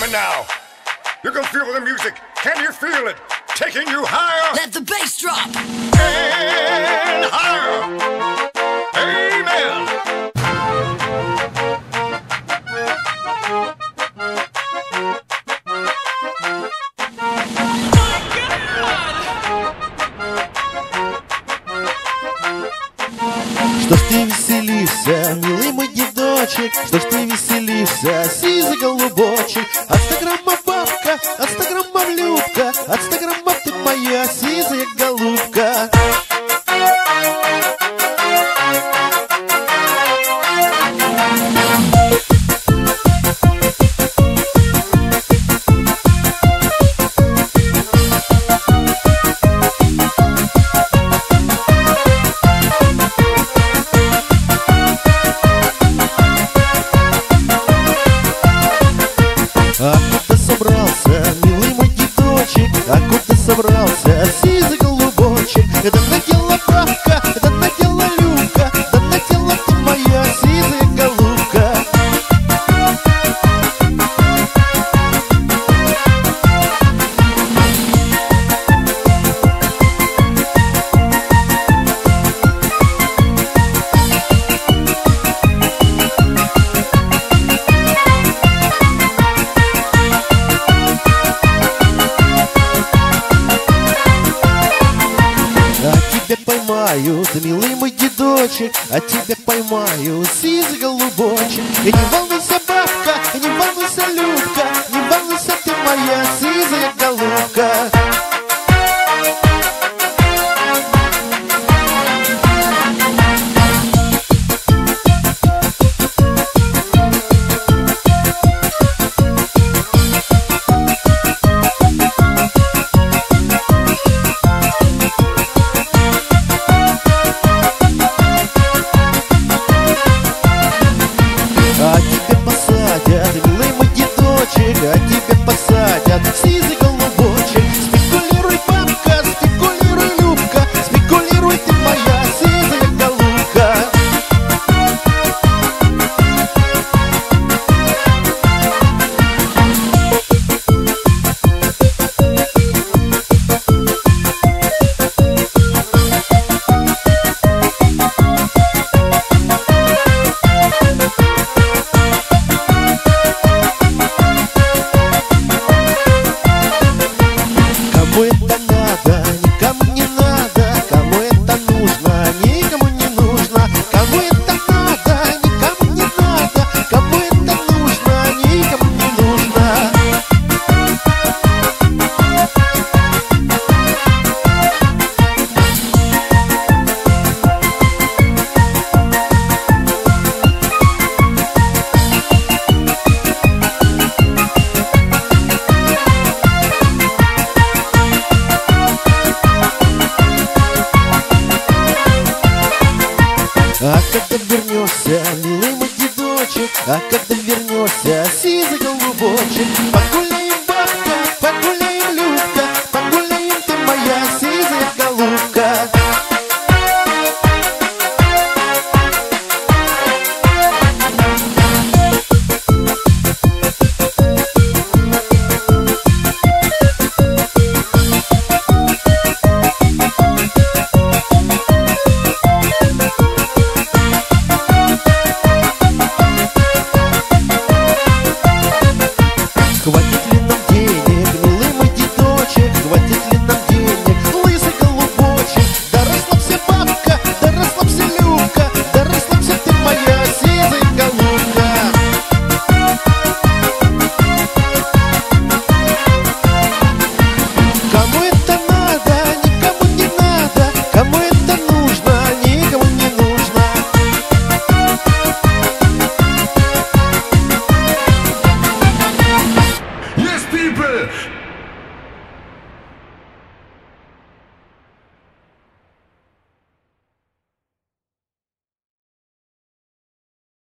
coming now. You can feel the music. Can you feel it? Taking you higher. Let the bass drop. And higher. Amen. Что ж ты веселишься, милый мой дедочек? Что ж ты веселишься, сизый голубочек? От 100 граммов бабка, от 100 граммов Любка, от 100 граммов ты моя сизая голубка. А куда собрался, милый мой дедочек? А куда собрался, сизый голубочек? Это надела бабка, это надела Любка, это надела ты моя сизая голубка. Поймаю, ты милый мой дедочек, а тебя поймаю, сизый голубочек. И не волнуйся, бабка, и не волнуйся, Любка, не волнуйся, ты моя сизая голубка. А тебя посадят, милый мой дедочек, а тебя посадят, сизый голубочек. Спекулируй, бабка, спекулируй, Любка, спекулируй, ты моя сизая голубка. Кому это надо, никому не надо. Кому это нужно, никому не нужно. Кому это надо, никому не надо. Кому это нужно, никому не нужно. А когда вернешься, милый мой дедочек, а когда вернешься, сизый голубочек? Погуляем, бабка, погуляем, Любка, погуляем, ты моя сизая голубка. Хватит ли нам денег, милый мой дедочек? Хватит ли нам денег, лысый голубочек? Да расслабься, бабка, да расслабься, Любка, да расслабься, ты моя сизая голубка. Кому это надо, никому не надо. Кому это нужно, никому не нужно. Yes, people,